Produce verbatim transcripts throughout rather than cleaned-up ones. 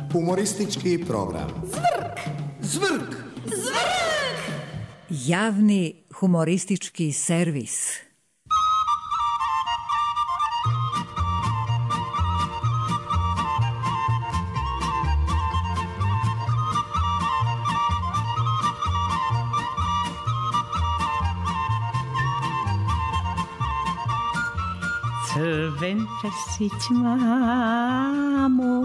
Humoristički program. Zvrk! Zvrk! Zvrk! Javni humoristički servis. Crven prsić, mamo,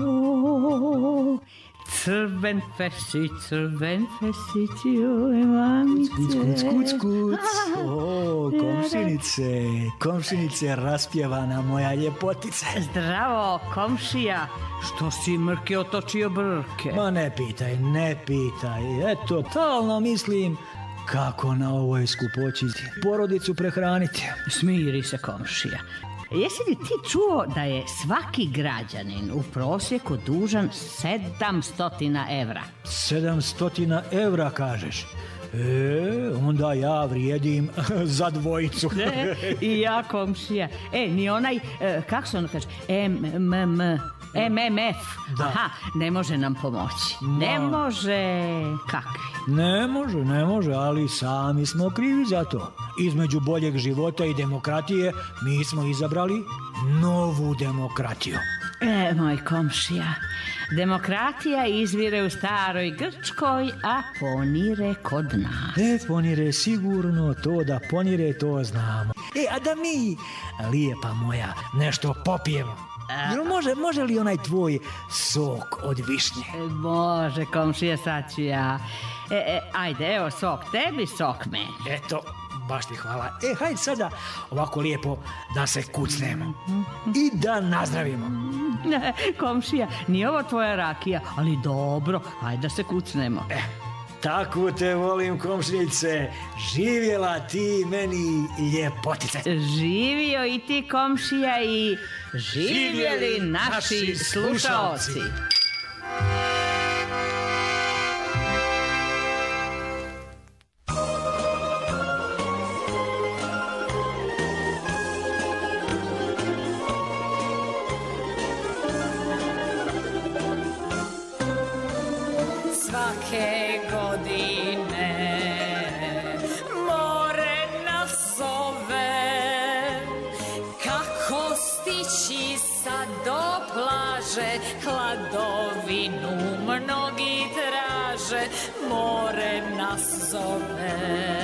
crven prsić, crven prsić, joj, mamice. Kuc, kuc, kuc, kuc. O, komšinice, komšinice, raspjevana moja ljepotice. Zdravo, komšija, što si mrke otočio brke? Ma ne pitaj, ne pitaj, eto, talno mislim kako na ovoj skupoći porodicu prehraniti. Smiri se, komšija. Jesi li ti čuo da je svaki građanin u prosjeku dužan sedamstotina evra? Sedamstotina evra, kažeš? E, onda ja vrijedim za dvojicu. E, I ja, komšija. E, ni onaj, e, kako se ono kaže, M M M, M M F. Da. Aha, ne može nam pomoći. Ne Ma. može, kakvi? Ne može, ne može, ali sami smo krivi za to. Između boljeg života i demokratije mi smo izabrali novu demokratiju. E, moj komšija, demokratija izvire u staroj Grčkoj, a ponire kod nas. E, ponire sigurno, to da ponire, to znamo. E, a da mi, lijepa moja, nešto popijemo. Jel može, može li onaj tvoj sok od višnje? E, može, komšija, sad ću ja. E, e, ajde, evo sok tebi, sok meni. Eto, baš ti hvala. E, hajde sada ovako lijepo da se kucnemo i da nazdravimo. Ne, komšija, nije ovo tvoja rakija, ali dobro, ajde da se kucnemo. E, tako te volim, komšnice. Živjela ti meni ljepotice. Živio i ti, komšija, i živjeli naši slušaoci. Svake godine more nas zove, kako stići sad do plaže, hladovinu mnogi traže, more nas zove.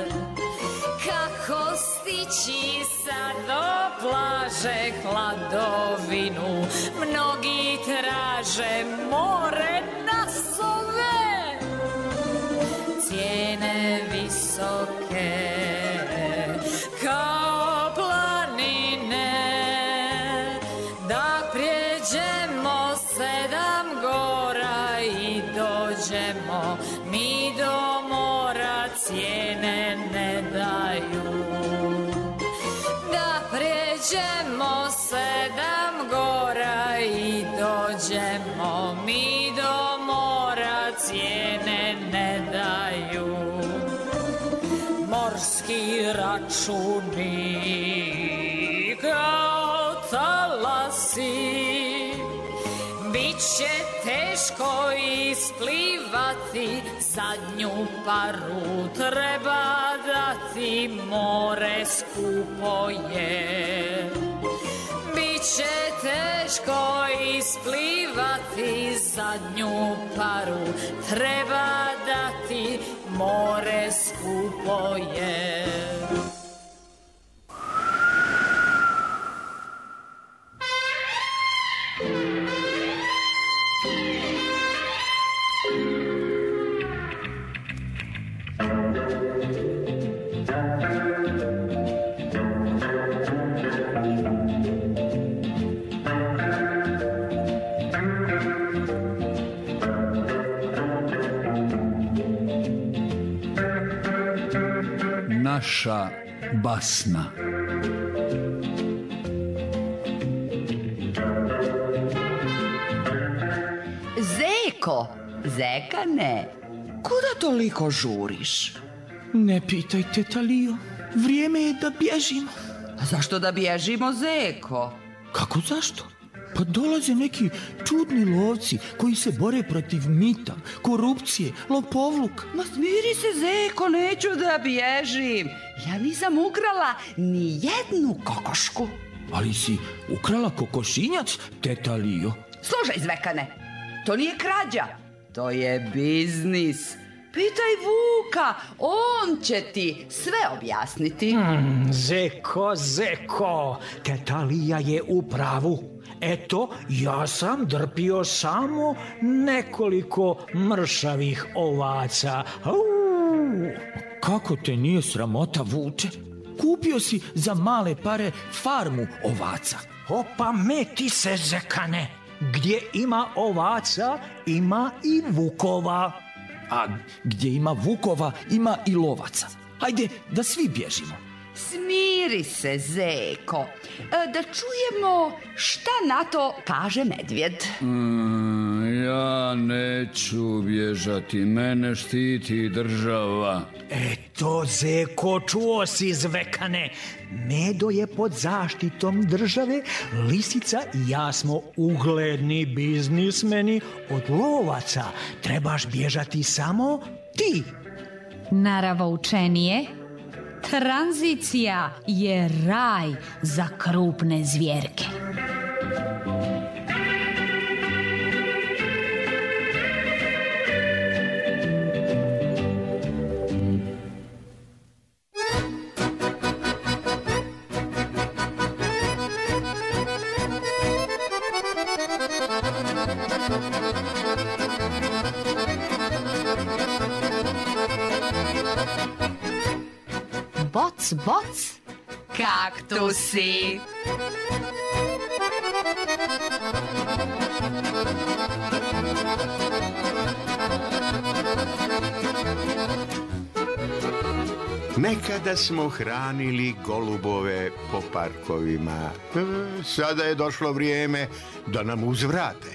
Kako stići sad do plaže, hladovinu mnogi traže, more nas zove. Cijene visoke kao planine, da prijeđemo sedam gora i dođemo mi do mora, cijene ne daju. Da prijeđemo sedam gora i dođemo mi do mora, cijene ne daju. Morski računi kao talasi, biće teško isplivati, zadnju paru treba dati, more skupo je. Biće teško isplivati, zadnju paru treba dati, more skupo je. Naša basna. Zeko, zeka ne. Kuda toliko žuriš? Ne pitaj, teta Lio. Vrijeme je da bježimo. A zašto da bježimo, zeko? Kako zašto? Pa dolaze neki čudni lovci koji se bore protiv mita, korupcije, lopovluka. Ma smiri se, Zeko, neću da bježim. Ja nisam ukrala ni jednu kokošku. Ali si ukrala kokošinjac, teta Lio. Slušaj, Zvekane, to nije krađa, to je biznis. Pitaj Vuka, on će ti sve objasniti. Hmm, Zeko, Zeko, teta Lija je u pravu. Eto, ja sam drpio samo nekoliko mršavih ovaca. Uuu. Kako te nije sramota, Vuče? Kupio si za male pare farmu ovaca. Opa, meti se, Zekane. Gdje ima ovaca, ima i vukova. A gdje ima vukova, ima i lovaca. Hajde, da svi bježimo. Smiri se, Zeko. E, da čujemo šta na to kaže medvjed. Mm, ja neću bježati, mene štiti država. Eto, Zeko, čuo si, Zvekane. Medo je pod zaštitom države, lisica i ja smo ugledni biznismeni od lovaca. Trebaš bježati samo ti. Naravoučenije, tranzicija je raj za krupne zvjerke. Boc, boc, kaktusi. Nekada smo hranili golubove po parkovima. Sada je došlo vrijeme da nam uzvrate.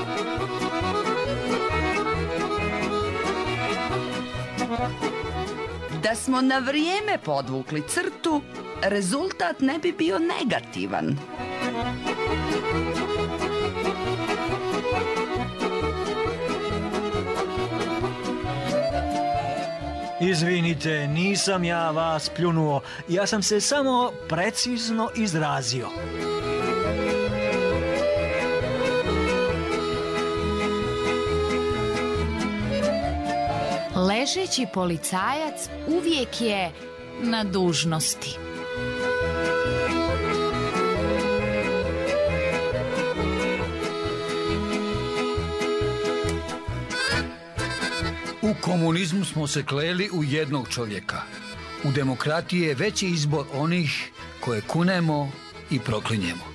Da smo na vrijeme podvukli crtu, rezultat ne bi bio negativan. Izvinite, nisam ja vas pljunuo. Ja sam se samo precizno izrazio. Ležeći policajac uvijek je na dužnosti. U komunizmu smo se kleli u jednog čovjeka. U demokratiji je veći izbor onih koje kunemo i proklinjemo.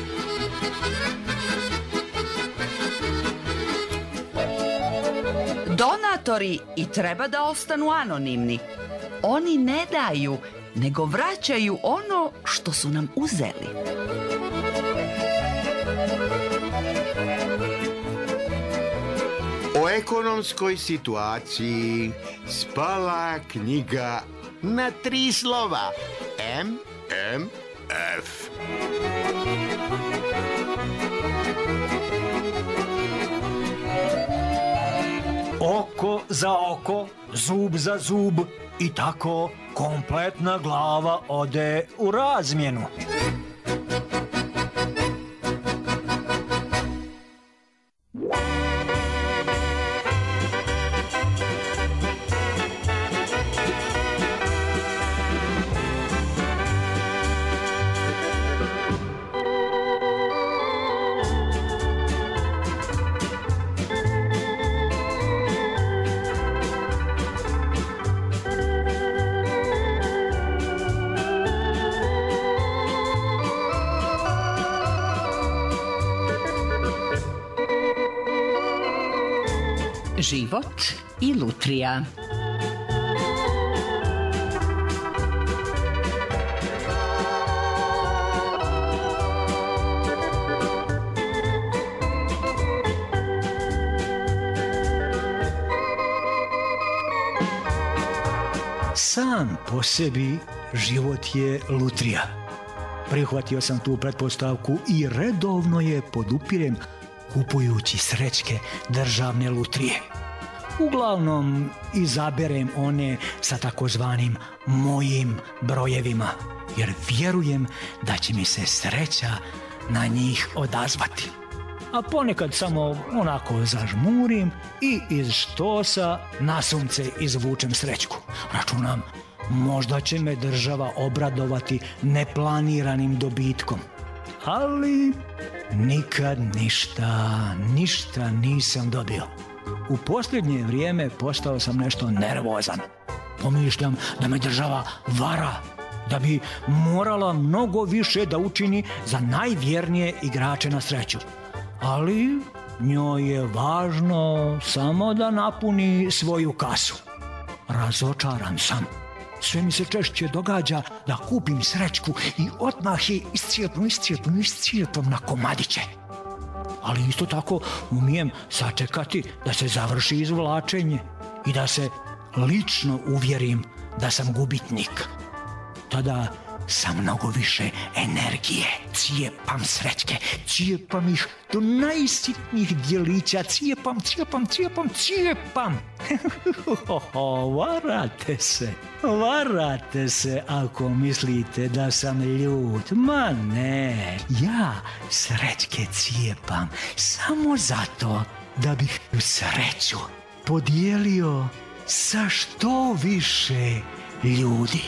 Donatori i treba da ostanu anonimni. Oni ne daju, nego vraćaju ono što su nam uzeli. O ekonomskoj situaciji spala knjiga na tri slova. M M F. Oko za oko, zub za zub i tako kompletna glava ode u razmjenu. Život i lutrija. Sam po sebi život je lutrija. Prihvatio sam tu pretpostavku i redovno je podupirem kupujući srećke državne lutrije. Uglavnom izaberem one sa takozvanim mojim brojevima, jer vjerujem da će mi se sreća na njih odazvati. A ponekad samo onako zažmurim i iz štosa na sunce izvučem srećku. Računam, možda će me država obradovati neplaniranim dobitkom. Ali nikad ništa, ništa nisam dobio. U posljednje vrijeme postao sam nešto nervozan. Pomišljam da me država vara, da bi morala mnogo više da učini za najvjernije igrače na sreću. Ali njoj je važno samo da napuni svoju kasu. Razočaran sam. Sve mi se češće događa da kupim srećku i odmah je iscijepam, iscijepam, iscijepam na komadiće. Ali isto tako umijem sačekati da se završi izvlačenje i da se lično uvjerim da sam gubitnik. Tada sa mnogo više energije cijepam srećke, cijepam ih do najsitnijih djelića, cijepam, cijepam, cijepam, cijepam. Varate se, varate se ako mislite da sam ljut. Ma ne, ja srećke cijepam samo zato da bih sreću podijelio sa što više ljudi.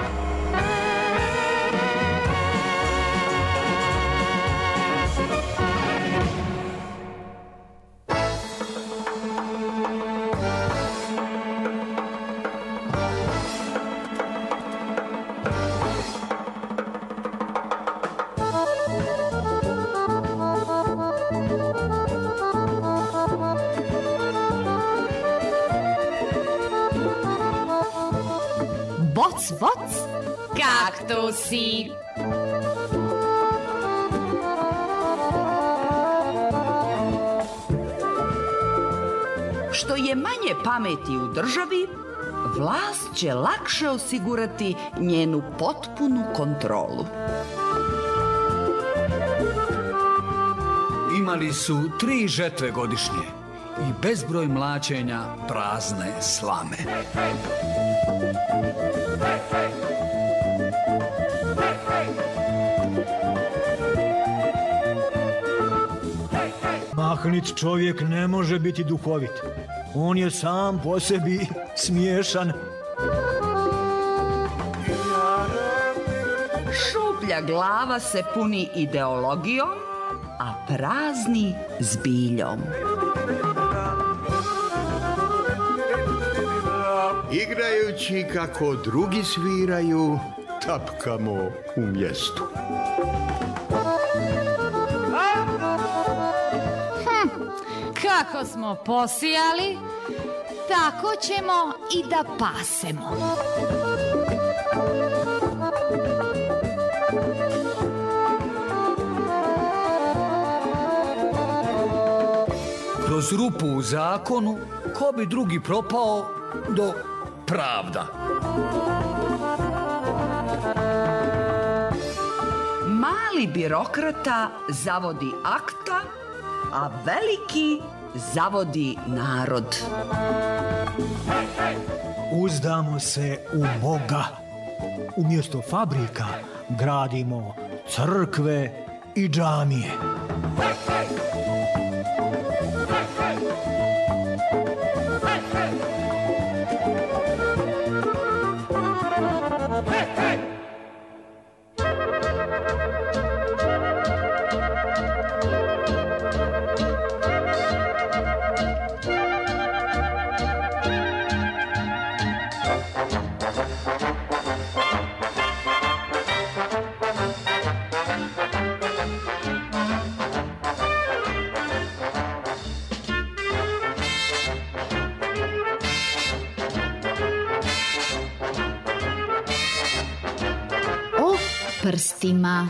Boc, boc, kaktusi. Što je manje pameti u državi, vlast će lakše osigurati njenu potpunu kontrolu. Imali su tri žetve godišnje i bezbroj mlaćenja prazne slame. Mahnit čovjek ne može biti duhovit. On je sam po sebi smiješan. Šuplja glava se puni ideologijom, a prazni zbiljom. Igrajući kako drugi sviraju, tapkamo u mjestu. Hm, kako smo posijali, tako ćemo i da pasemo. Kroz rupu u zakonu, ko bi drugi propao do pravda. Mali birokrata zavodi akta, a veliki zavodi narod. Uzdamo se u Boga. Umjesto fabrika gradimo crkve i džamije. Prstima.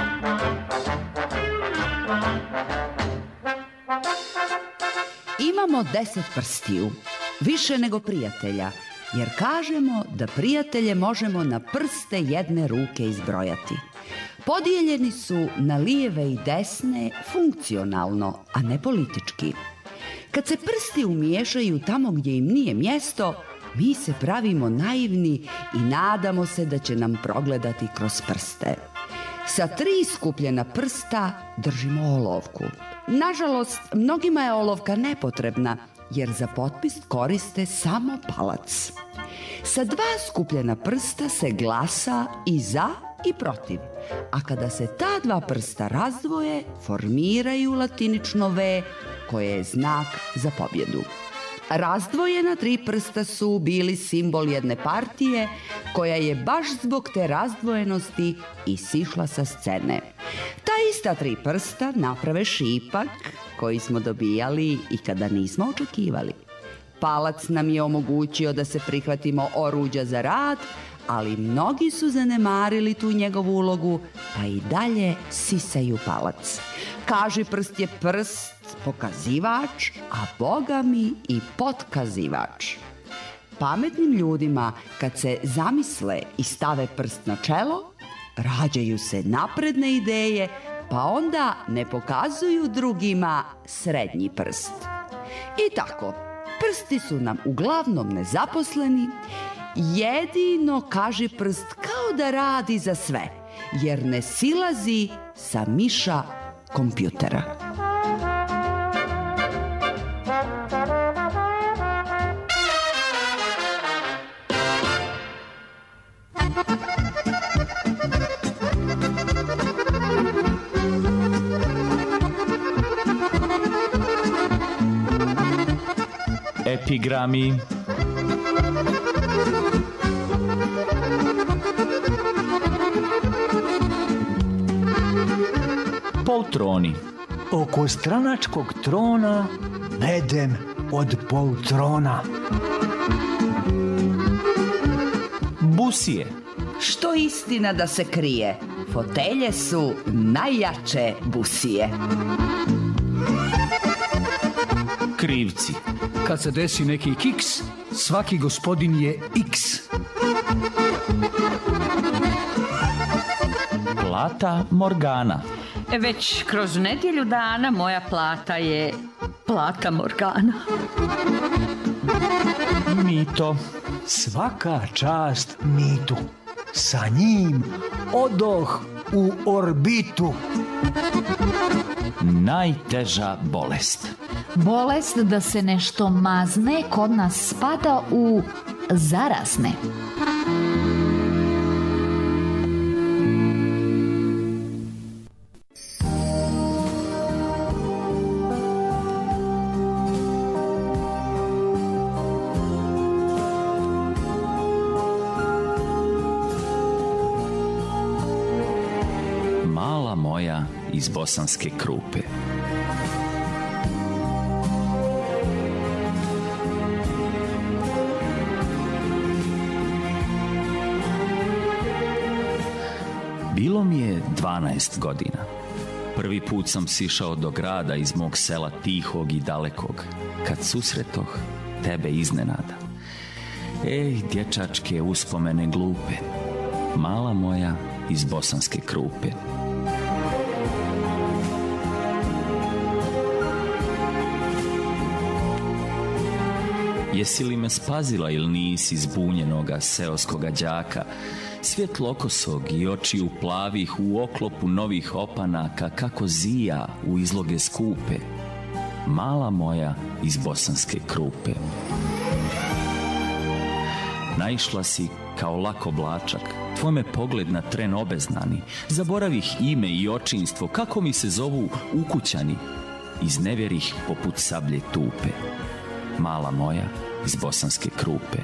Imam imamo deset prstiju, više nego prijatelja, jer kažemo da prijatelje možemo na prste jedne ruke izbrojati. Podijeljeni su na lijeve i desne funkcionalno, a ne politički. Kad se prsti umiješaju tamo gdje im nije mjesto, mi se pravimo naivni i nadamo se da će nam progledati kroz prste. Sa tri skupljena prsta držimo olovku. Nažalost, mnogima je olovka nepotrebna, jer za potpis koriste samo palac. Sa dva skupljena prsta se glasa i za i protiv, a kada se ta dva prsta razdvoje, formiraju latinično V, koje je znak za pobjedu. Razdvojena tri prsta su bili simbol jedne partije koja je baš zbog te razdvojenosti isišla sa scene. Ta ista tri prsta naprave šipak koji smo dobijali i kada nismo očekivali. Palac nam je omogućio da se prihvatimo oruđa za rad, ali mnogi su zanemarili tu njegovu ulogu, pa i dalje sisaju palac. Kaži prst je prst, pokazivač, a Boga mi i potkazivač. Pametnim ljudima, kad se zamisle i stave prst na čelo, rađaju se napredne ideje, pa onda ne pokazuju drugima srednji prst. I tako, prsti su nam uglavnom nezaposleni, jedino kaži prst kao da radi za sve, jer ne silazi sa miša kompjutera. Epigrami. Poltroni. Oko stranačkog trona bedem od poltrona. Busije. Što istina da se krije, fotelje su najjače busije. Krivci. Kad se desi neki kiks, svaki gospodin je X. Plata Morgana. Već kroz nedjelju dana moja plata je plata Morgana. Mito. Svaka čast mitu. Sa njim odoh u orbitu. Najteža bolest. Bolest da se nešto mazne kod nas spada u zarazne. Mala moja iz Bosanske Krupe. Bilo mi je dvanaest godina. Prvi put sam sišao do grada iz mog sela tihog i dalekog, kad susretoh tebe iznenada. Ej, dječačke uspomene glupe, mala moja iz Bosanske Krupe. Jesi li me spazila ili nisi zbunjenoga seoskoga đaka, svjetlokosog i očiju plavih u oklopu novih opanaka kako zija u izloge skupe, mala moja iz Bosanske Krupe. Naišla si kao lak oblačak, tvoj me pogled na tren obeznani, zaboravih ime i očinstvo, kako mi se zovu ukućani, iznevjerih poput sablje tupe, mala moja iz Bosanske Krupe.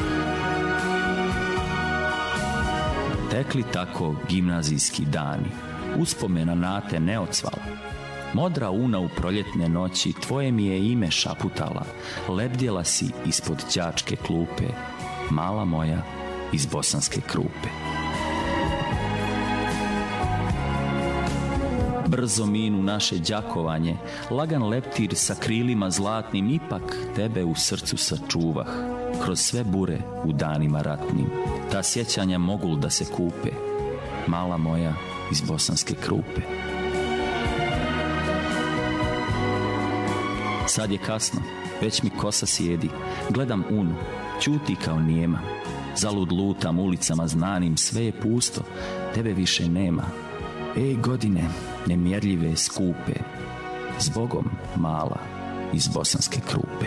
Tekli tako gimnazijski dani, uspomena na te ne ocvala. Modra una u proljetne noći tvoje mi je ime šaputala, lebdjela si ispod đačke klupe, mala moja iz Bosanske Krupe. Brzo minu naše đakovanje, lagan leptir sa krilima zlatnim, ipak tebe u srcu sačuvah. Kroz sve bure u danima ratnim, ta sjećanja mogu da se kupe, mala moja iz Bosanske Krupe. Sad je kasno, već mi kosa sjedi, gledam Unu, ćuti kao nijema. Zalud lutam ulicama znanim, sve je pusto, tebe više nema. Ej godine, nemjerljive skupe, zbogom mala iz Bosanske Krupe.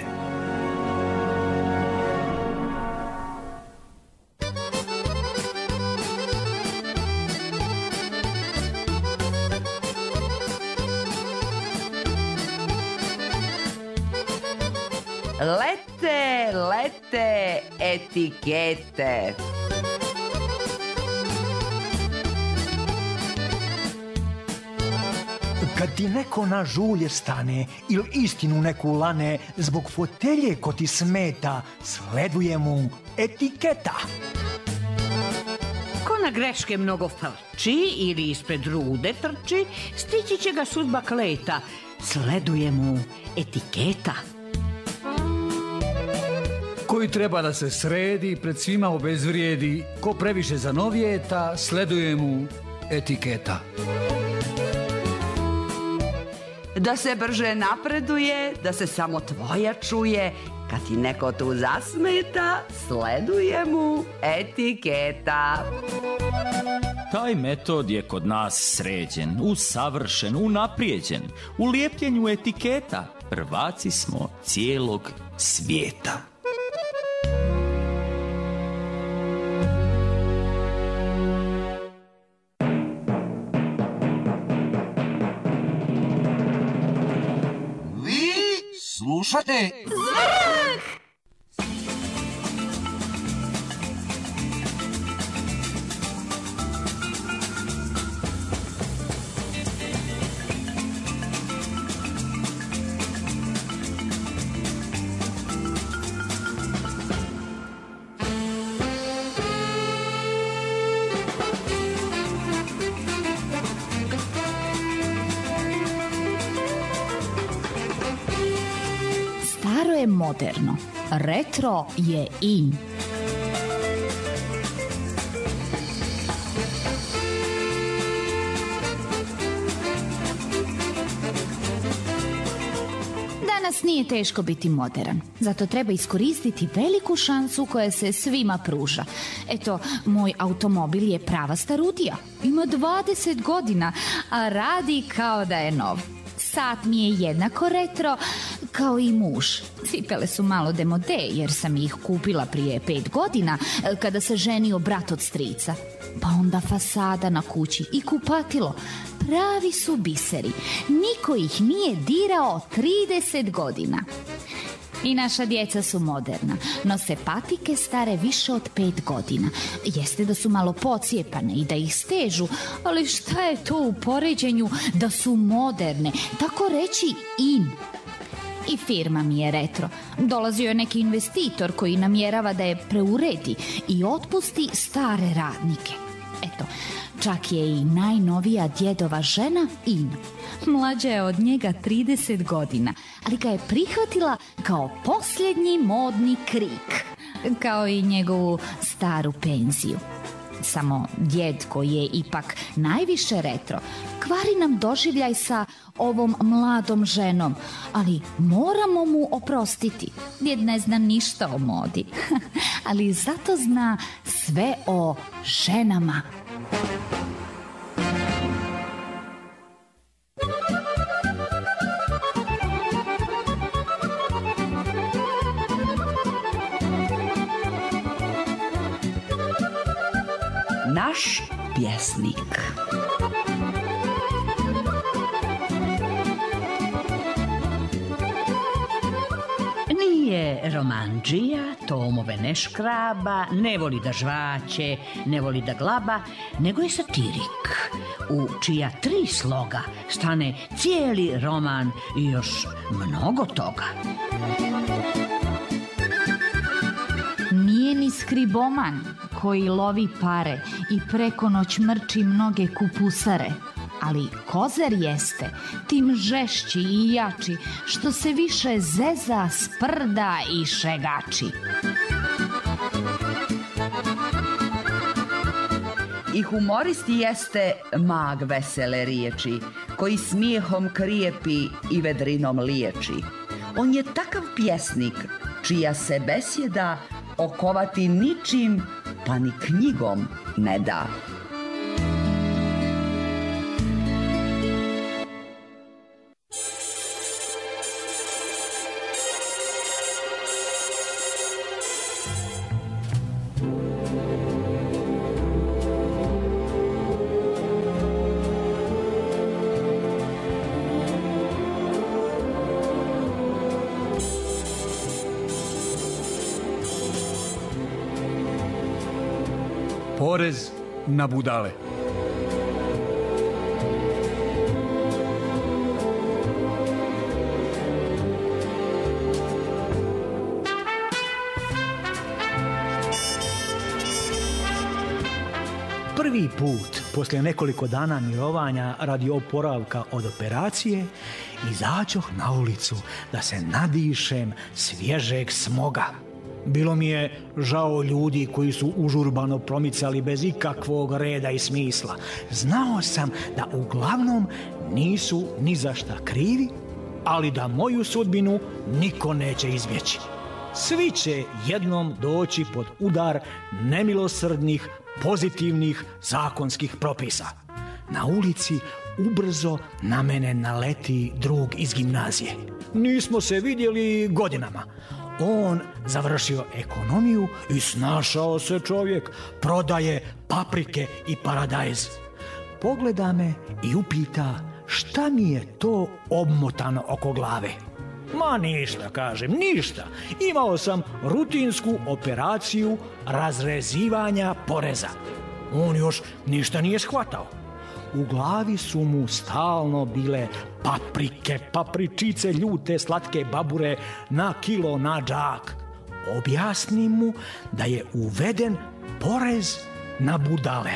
Lete, lete etikete. Kad ti neko na žulje stane ili istinu neku lane, zbog fotelje ko ti smeta, sleduje mu etiketa. Ko na greške mnogo frči ili ispred rude trči, stići će ga sudba kleta, sleduje mu etiketa. Koji treba da se sredi, pred svima obezvrijedi, ko previše zanovijeta, sleduje mu etiketa. Da se brže napreduje, da se samo tvoja čuje, kad ti neko tu zasmeta, sleduje mu etiketa. Taj metod je kod nas sređen, usavršen, unaprijeđen. U lijepljenju etiketa prvaci smo cijelog svijeta. Slušate? Zvrh! Staro je moderno, retro je in. Danas nije teško biti modern, zato treba iskoristiti veliku šansu koja se svima pruža. Eto, moj automobil je prava starudija, ima dvadeset godina, a radi kao da je nov. Sat mi je jednako retro kao i muž. Cipele su malo demode jer sam ih kupila prije pet godina kada se ženio brat od strica. Pa onda fasada na kući i kupatilo. Pravi su biseri. Niko ih nije dirao trideset godina. I naša djeca su moderna, nose patike stare više od pet godina. Jeste da su malo pocijepane i da ih stežu, ali šta je to u poređenju da su moderne, tako reći in. I firma mi je retro. Dolazio je neki investitor koji namjerava da je preuredi i otpusti stare radnike. Eto, čak je i najnovija djedova žena in. Mlađa je od njega trideset godina, ali ga je prihvatila kao posljednji modni krik, kao i njegovu staru penziju. Samo djed koji je ipak najviše retro kvari nam doživljaj sa ovom mladom ženom, ali moramo mu oprostiti. Djed ne zna ništa o modi, ali zato zna sve o ženama. Naš pjesnik. Nije romanđija, tomove ne škraba, ne voli da žvaće, ne voli da glaba, nego je satirik, u čija tri sloga stane cijeli roman i još mnogo toga. Nije ni skriboman koji lovi pare i preko noć mrči mnoge kupusare, ali kozer jeste tim žešći i jači, što se više zeza, sprda i šegači. I humorist jeste mag vesele riječi, koji smijehom krijepi i vedrinom liječi. On je takav pjesnik, čija se besjeda okovati ničim, pa ni knjigom ne da. Porez na budale. Prvi put, poslije nekoliko dana mirovanja radi oporavka od operacije, izađoh na ulicu da se nadišem svježeg smoga. Bilo mi je žao ljudi koji su užurbano promicali bez ikakvog reda i smisla. Znao sam da uglavnom nisu ni za šta krivi, ali da moju sudbinu niko neće izbjeći. Svi će jednom doći pod udar nemilosrdnih, pozitivnih zakonskih propisa. Na ulici ubrzo na mene naleti drug iz gimnazije. Nismo se vidjeli godinama. On završio ekonomiju i snašao se čovjek, prodaje paprike i paradajz. Pogleda me i upita šta mi je to obmotano oko glave. Ma ništa, kažem, ništa. Imao sam rutinsku operaciju razrezivanja poreza. On još ništa nije shvatao. U glavi su mu stalno bile paprike, papričice, ljute, slatke babure na kilo, na džak. Objasnim mu da je uveden porez na budale.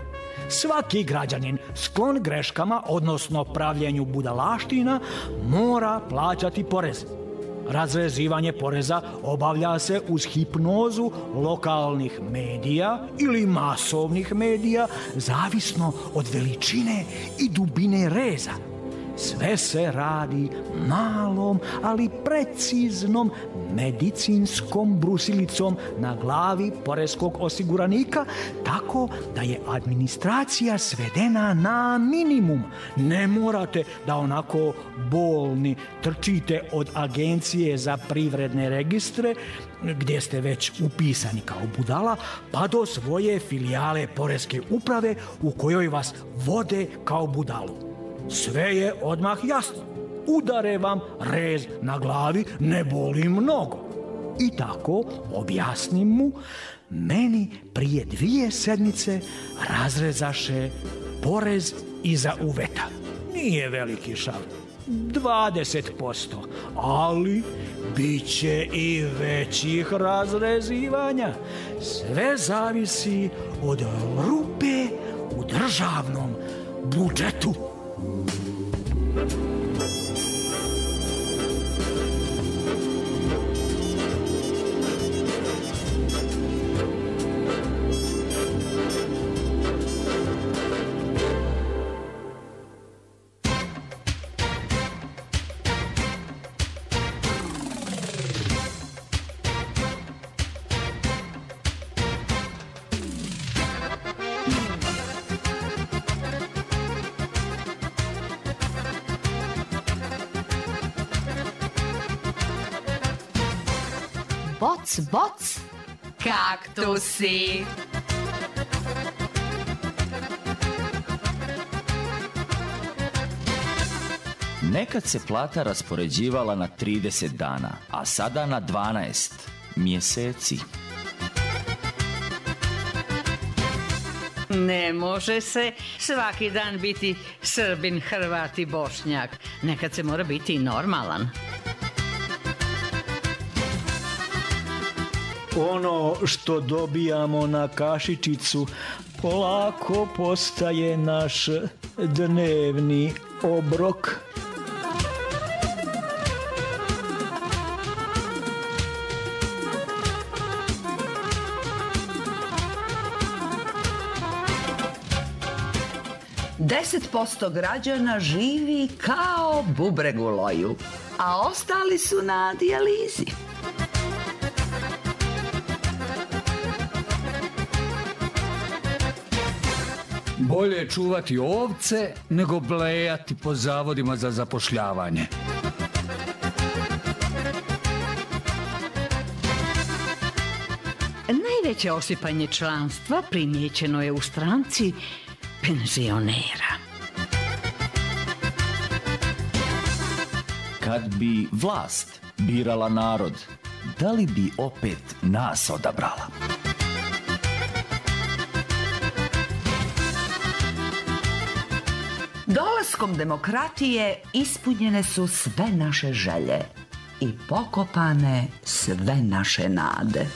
Svaki građanin sklon greškama, odnosno pravljenju budalaština, mora plaćati porez. Razrezivanje poreza obavlja se uz hipnozu lokalnih medija ili masovnih medija, zavisno od veličine i dubine reza. Sve se radi malom, ali preciznom medicinskom brusilicom na glavi poreskog osiguranika, tako da je administracija svedena na minimum. Ne morate da onako bolni trčite od Agencije za privredne registre, gdje ste već upisani kao budala, pa do svoje filijale poreske uprave u kojoj vas vode kao budalu. Sve je odmah jasno. Udare vam rez na glavi, ne boli mnogo. I tako, objasnim mu, meni prije dvije sedmice razrezaše porez iza uveta. Nije veliki šal, dvadeset posto, ali bit će i većih razrezivanja. Sve zavisi od rupe u državnom budžetu. Boc, boc, kaktusi. Nekad se plata raspoređivala na trideset dana, a sada na dvanaest mjeseci. Ne može se svaki dan biti Srbin, Hrvat i Bošnjak. Nekad se mora biti i normalan. Ono što dobijamo na kašičicu polako postaje naš dnevni obrok. deset posto građana živi kao bubreg u loju, a ostali su na dijalizi. Bolje je čuvati ovce nego blejati po zavodima za zapošljavanje. Najveće osipanje članstva primijećeno je u stranci penzionera. Kad bi vlast birala narod, da li bi opet nas odabrala? Dolaskom demokratije ispunjene su sve naše želje i pokopane sve naše nade.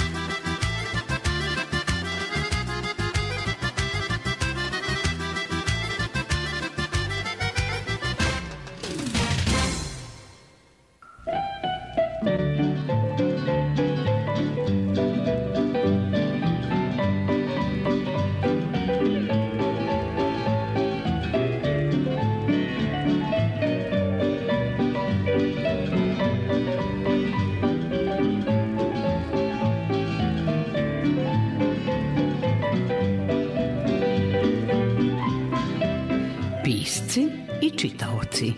Pisci i čitaoci.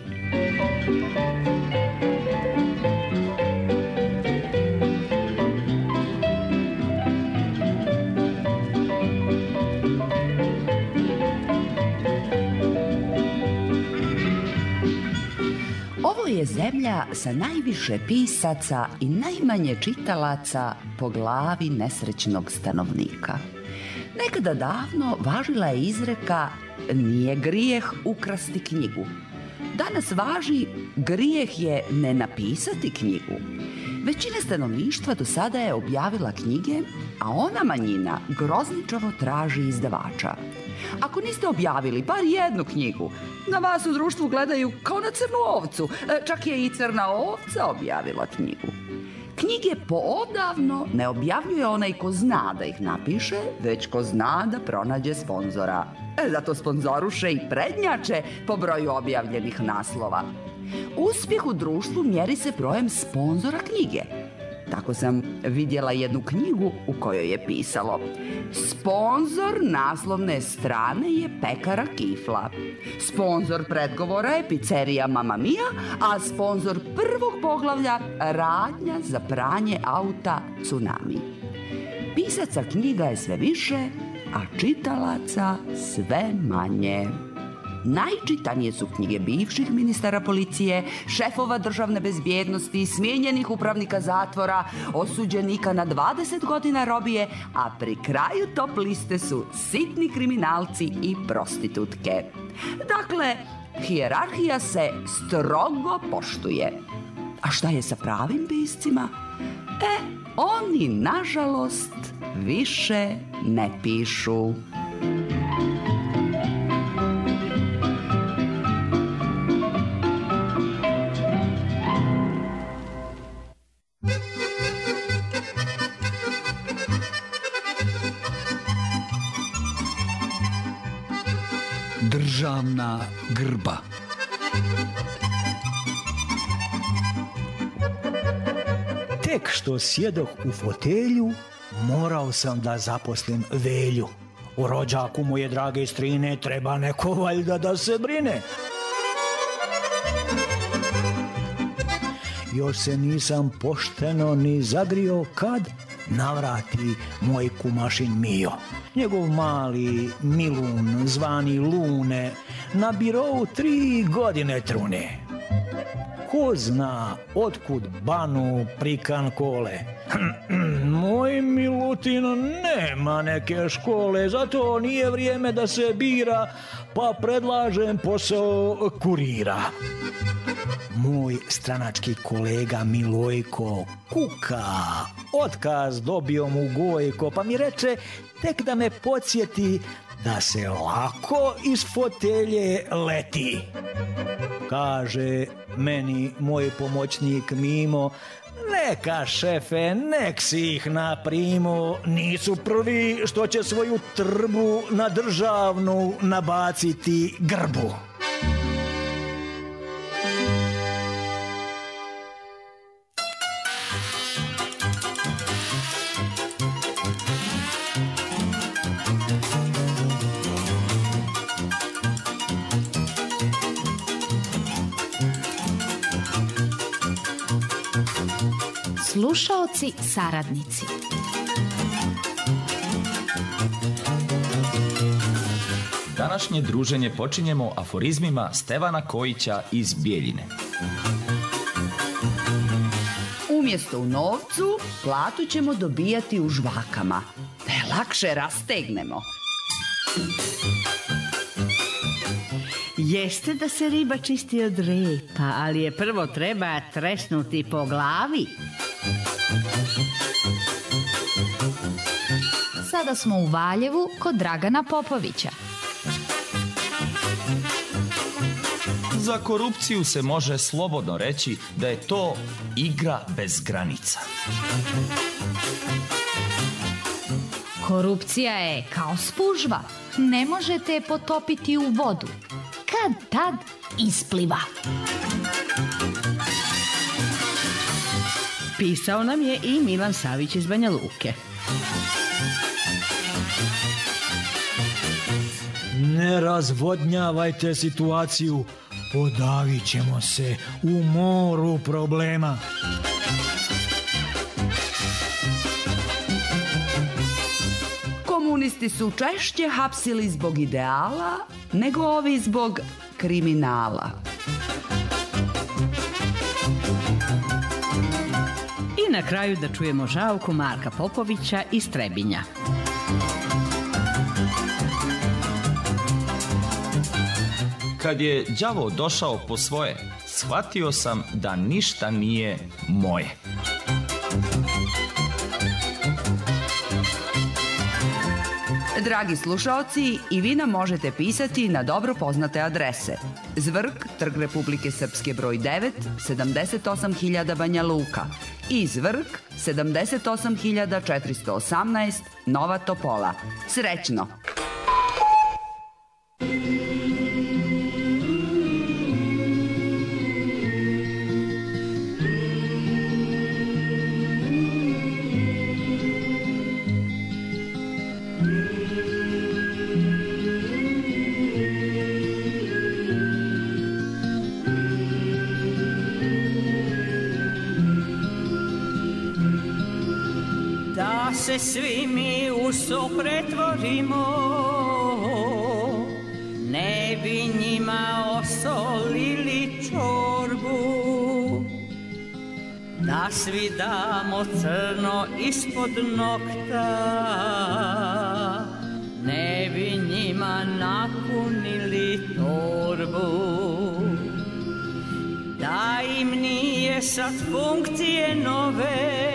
Ovo je zemlja sa najviše pisaca i najmanje čitalaca po glavi nesrećnog stanovnika. Nekada davno važila je izreka nije grijeh ukrasti knjigu. Danas važi grijeh je ne napisati knjigu. Većina stanovništva do sada je objavila knjige, a ona manjina grozničavo traži izdavača. Ako niste objavili bar jednu knjigu, na vas u društvu gledaju kao na crnu ovcu. Čak je i crna ovca objavila knjigu. Knjige poodavno ne objavljuje onaj ko zna da ih napiše, već ko zna da pronađe sponzora. Zato sponzoruše i prednjače po broju objavljenih naslova. Uspjeh u društvu mjeri se brojem sponzora knjige. Tako sam vidjela jednu knjigu u kojoj je pisalo: sponzor naslovne strane je pekara Kifla, sponzor predgovora je pizzerija Mamma Mia, a sponzor prvog poglavlja radnja za pranje auta Tsunami. Pisaca knjiga je sve više, a čitalaca sve manje. Najčitanije su knjige bivših ministara policije, šefova državne bezbjednosti, smijenjenih upravnika zatvora, osuđenika na dvadeset godina robije, a pri kraju top liste su sitni kriminalci i prostitutke. Dakle, hijerarhija se strogo poštuje. A šta je sa pravim piscima? E, oni, nažalost, više ne pišu. Državna grba. Tek što sjedoh u fotelju, morao sam da zaposlim Velju. U rođaku moje drage strine treba neko valjda da se brine. Još se nisam pošteno ni zagrio kad navrati moj kumašin Mio. Njegov mali Milun, zvani Lune, na birovu tri godine trune. ko zna otkud Banu prikan kole. Moj Milutin nema neke škole, zato nije vrijeme da se bira, pa predlažem posao kurira. Moj stranački kolega Milojko kuka, otkaz dobio mu Gojko, pa mi reče tek da me podsjeti da se lako iz fotelje leti. Kaže meni moj pomoćnik Mimo, neka šefe, nek si ih naprimo, nisu prvi što će svoju trbu na državnu nabaciti grbu. Slušaoci saradnici. Današnje druženje počinjemo aforizmima Stevana Kojića iz Bijeljine. Umjesto u novcu, platu ćemo dobijati u žvakama, da je lakše rastegnemo. Jeste da se riba čisti od repa, ali je prvo treba tresnuti po glavi. Sada smo u Valjevu kod Dragana Popovića. Za korupciju se može slobodno reći da je to igra bez granica. Korupcija je kao spužva. Ne možete je potopiti u vodu. Kad tad ispliva. Pisao nam je i Milan Savić iz Banja Luke. Ne razvodnjavajte situaciju, podavit ćemo se u moru problema. Komunisti su češće hapsili zbog ideala nego ovi zbog kriminala. I na kraju da čujemo žalku Marka Popovića iz Trebinja. Kad je đavo došao po svoje, shvatio sam da ništa nije moje. Dragi slušaoci, i vi nam možete pisati na dobro poznate adrese. Zvrk, Trg Republike Srpske broj devet, sedamdeset osam hiljada Banja Luka. I Zvrk, sedamdeset osam hiljada četiristo osamnaest, Nova Topola. Srećno! Da se svi mi u so pretvorimo, ne bi njima osolili čorbu. Da svi damo crno ispod nokta, ne bi njima napunili torbu. Da im nije sad funkcije nove,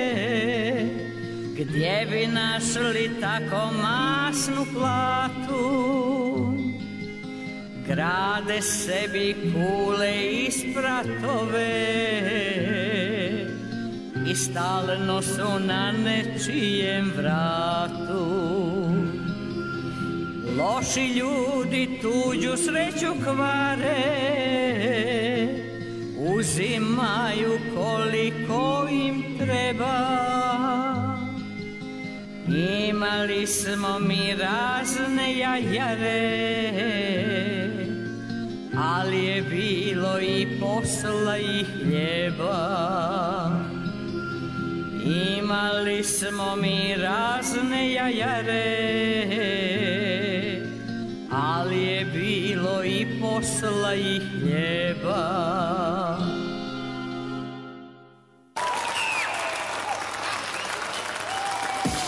gdje bi našli tako masnu platu. Grade sebi kule i spratove i stalno su na nečijem vratu. Loši ljudi tuđu sreću kvare, uzimaju koliko im treba. Imali smo mi razne jajare, ali je bilo i posla i hljeba. Imali smo mi razne jajare, ali je bilo i posla i hljeba.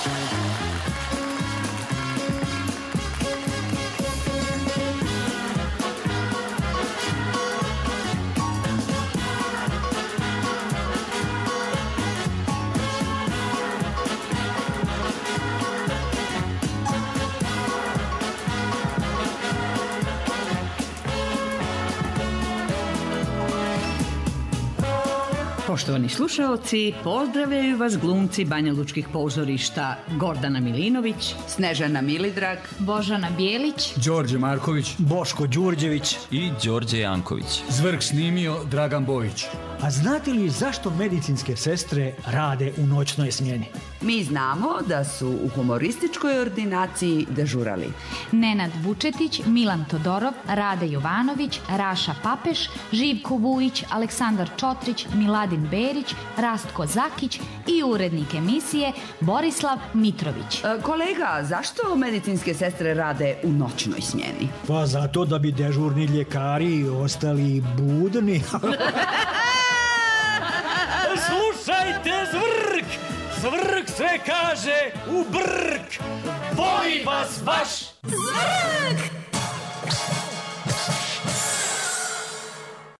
Poštovani slušaoci, pozdravljaju vas glumci banjalučkih pozorišta Gordana Milinović, Snežana Milidrag, Božana Bijelić, Đorđe Marković Boško Đurđević. i Đorđe Janković. Zvrk snimio Dragan Bojić. A znate li zašto medicinske sestre rade u noćnoj smjeni? Mi znamo da su u humorističkoj ordinaciji dežurali Nenad Vučetić, Milan Todorov, Rade Jovanović, Raša Papeš, Živko Vujić, Aleksandar Čotrić, Miladin Berić, Rastko Zakić i urednik emisije Borislav Mitrović. E, kolega, zašto medicinske sestre rade u noćnoj smjeni? Pa zato da bi dežurni ljekari ostali budni. Slušajte Zvrk! Zvrk sve kaže u brk! Voli vas vaš Zvrk!